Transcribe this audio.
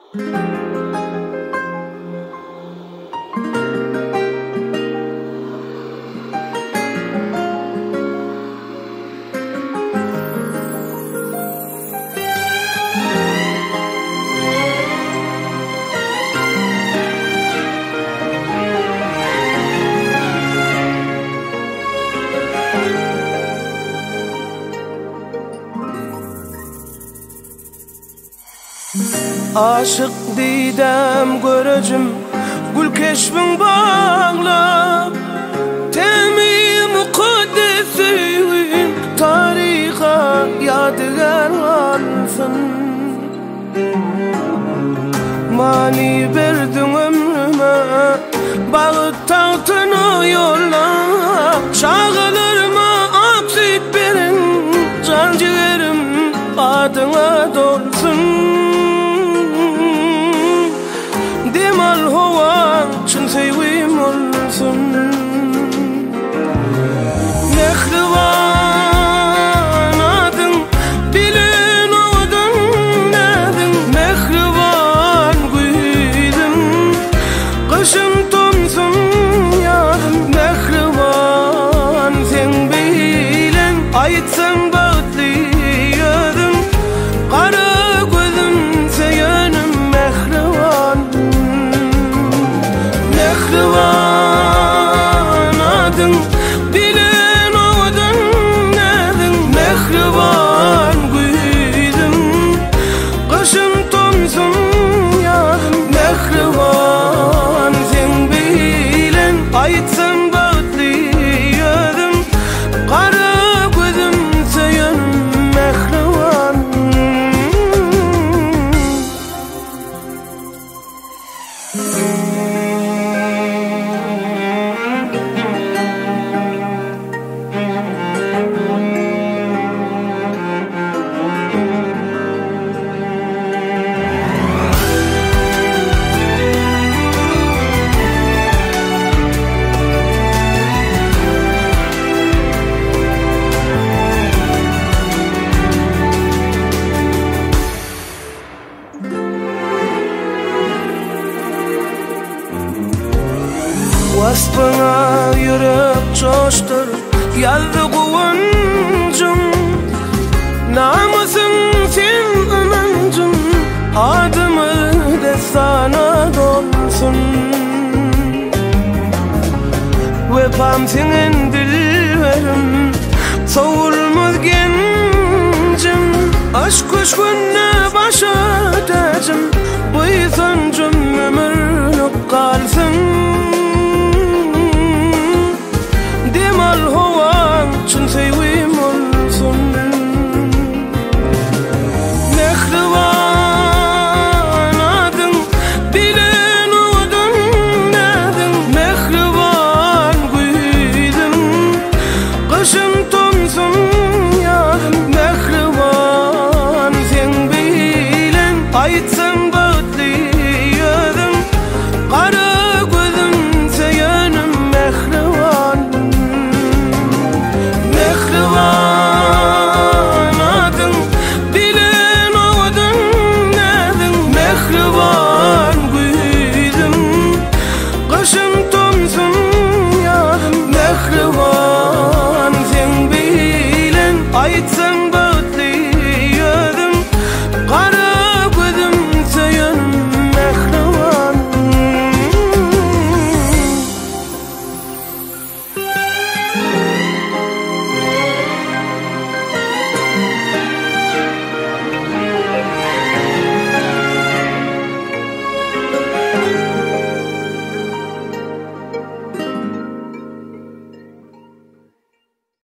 Aşık didem görəcim gül keşmin bağlap temi mukaddesiyim tariha yadigar alsın mani berdin ömrüme bağıt tahtını yollap şağılırma aksit berin can ciğerim adına dolsun Demal hovan çın sevim olsun Mehriban adın bilin odun nedin Mehriban güydüm kışın tonsun yarın Mehriban sen bilen aytsan bağıtlı yödüm Kara gözüm seyenim Mehriban Mehriban adın bilen odun nedin Mehriban güydüm kışın tonsun yarın Mehriban sen bilen aytsan bağıtlı yödüm Kara gözüm seyenim Mehriban Vasfına yürek coştur Geldi kıvancım Namusum sen inancım Adımı destana dolsun Vefam senin dilverim Soğulmaz gencim Aşk kuşkunna başa tacım Bu sancım ömürlük kalsın Demal hovan çın sevim olsun Mehriban adın bilen odun nedin Mehriban güydüm kışın tonsun yarın Mehriban sen bilen aytsan